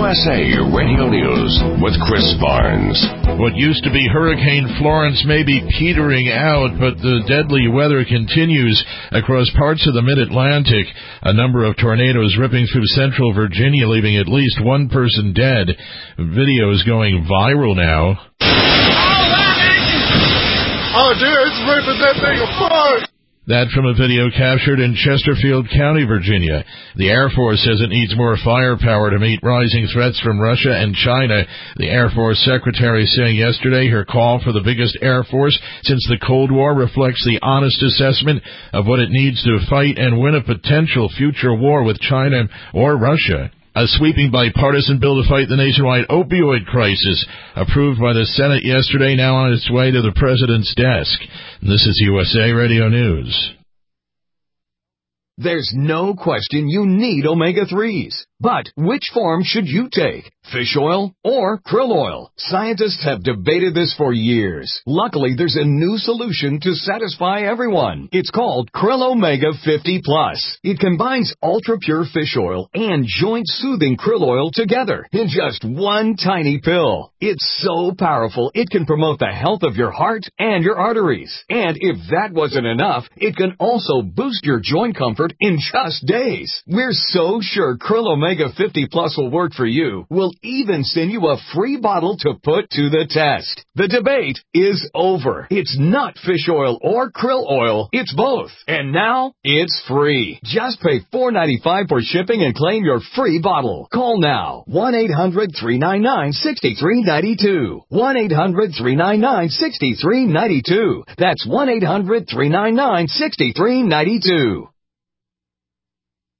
USA Radio News with Chris Barnes. What used to be Hurricane Florence may be petering out, but the deadly weather continues across parts of the mid-Atlantic. A number of tornadoes ripping through central Virginia, leaving at least one person dead. Video is going viral now. Oh, dear, it's ripping that thing apart. That from a video captured in Chesterfield County, Virginia. The Air Force says it needs more firepower to meet rising threats from Russia and China. The Air Force Secretary saying yesterday her call for the biggest Air Force since the Cold War reflects the honest assessment of what it needs to fight and win a potential future war with China or Russia. A sweeping bipartisan bill to fight the nationwide opioid crisis, approved by the Senate yesterday, now on its way to the President's desk. This is USA Radio News. There's no question you need omega-3s. But which form should you take? Fish oil or krill oil? Scientists have debated this for years. Luckily, there's a new solution to satisfy everyone. It's called Krill Omega 50 Plus. It combines ultra-pure fish oil and joint-soothing krill oil together in just one tiny pill. It's so powerful, it can promote the health of your heart and your arteries. And if that wasn't enough, it can also boost your joint comfort in just days. We're so sure Krill Omega 50 Plus will work for you. We'll even send you a free bottle to put to the test. The debate is over. It's not fish oil or krill oil. It's both. And now, it's free. Just pay $4.95 for shipping and claim your free bottle. Call now. 1-800-399-6392. 1-800-399-6392. That's 1-800-399-6392.